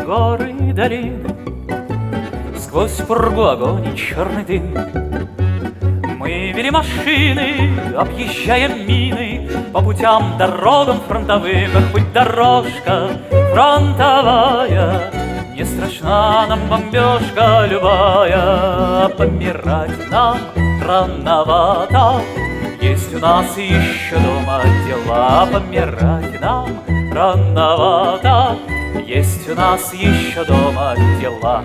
горы и долины, сквозь пургу огонь и черный дым. Мы вели машины, объезжая мины, по путям, дорогам фронтовым, как путь дорожка фронтовая. Не страшна нам бомбежка любая, помирать нам рановато. Есть у нас еще дома дела, помирать нам рановато. Есть у нас еще дома дела.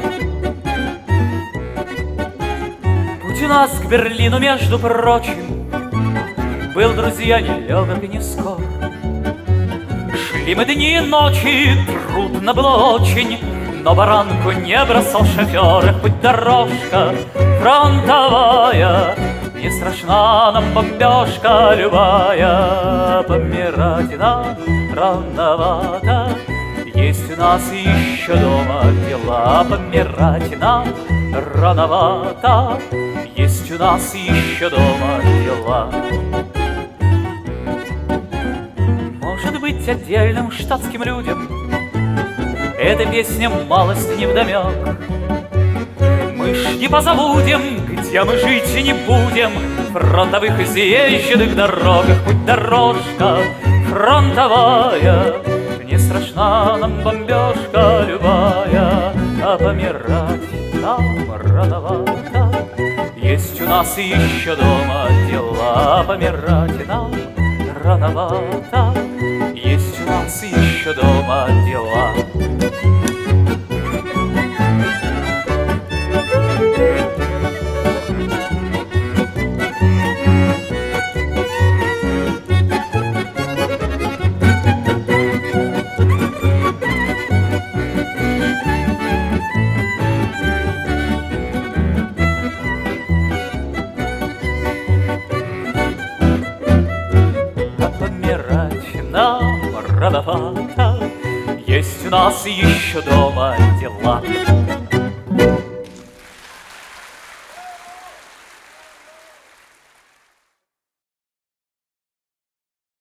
Путь у нас к Берлину, между прочим, был, друзья, нелегок и не скор. Шли мы дни и ночи, трудно было очень, но баранку не бросал шофер. Их путь дорожка фронтовая, не страшна нам бомбежка любая, помирать нам рановато. Есть у нас еще дома дела, помирать нам рановато. Есть у нас еще дома дела. Может быть, отдельным штатским людям эта песня малость невдомек. Мы ж не позабудем, где мы жить не будем, в фронтовых изъезженных дорогах. Путь дорожка фронтовая, не страшна нам бомбежка любая, а помирать нам рановато. Есть у нас еще дома дела, помирать нам рановато. Есть у нас еще дома дела. Нам рановато, есть у нас еще дома дела.